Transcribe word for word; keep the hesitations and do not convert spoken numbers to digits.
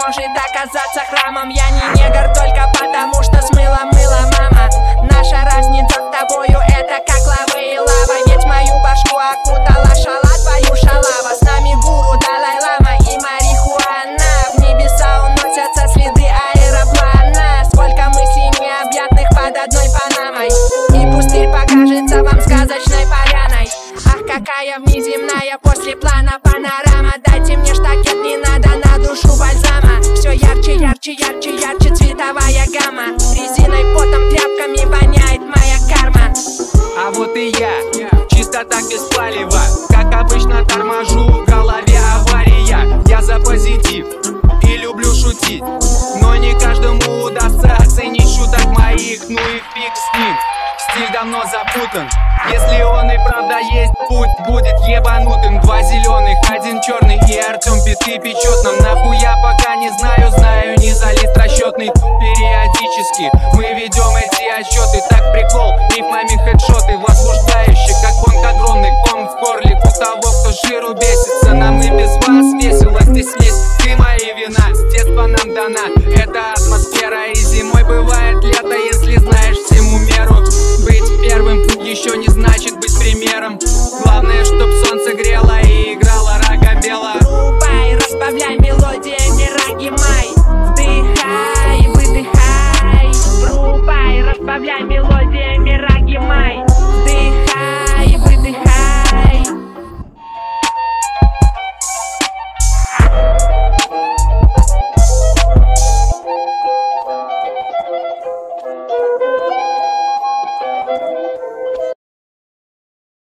может оказаться храмом. Я не негр только потому, что смыла мыло мама. Наша разница с тобою это как лава и лава. Ведь мою башку окутала шала, твою шалава. С нами гуру, Далай-лама и марихуана. В небеса уносятся следы аэроплана. Сколько мыслей необъятных под одной панамой. И пустырь покажется вам сказочной поляной. Ах, какая внеземная после плана панорама. Дайте мне штакет, не надо на душу бальзама. Все ярче, ярче, ярче, ярче цветовая гамма. Резиной, потом, тряпками воняет моя карма. А вот и я, чисто так без палева. Как обычно торможу, в голове авария. Я за позитив и люблю шутить, но не каждому удастся оценить шуток моих. Ну и фиг с ним, стиль давно запутан. Если он и правда есть, путь будет ебанутым. Два зеленых, один черный и Артем биты печет нам. Нахуя пока не знаю, знаю, не за лист расчетный. Периодически мы ведем эти отчеты. Так прикол, рифмами хедшоты возбуждающие, как бонкадронный ком в горле у того, кто жиру бесится. Нам и без вас весело, здесь есть ты моя вина. С детства нам дана эта атмосфера, и зимой бывает лето, если знаешь всему меру. Быть первым еще не значит быть примером. Главное, чтоб солнце грело и играла рага бела. Рубай, разбавляй мелодию.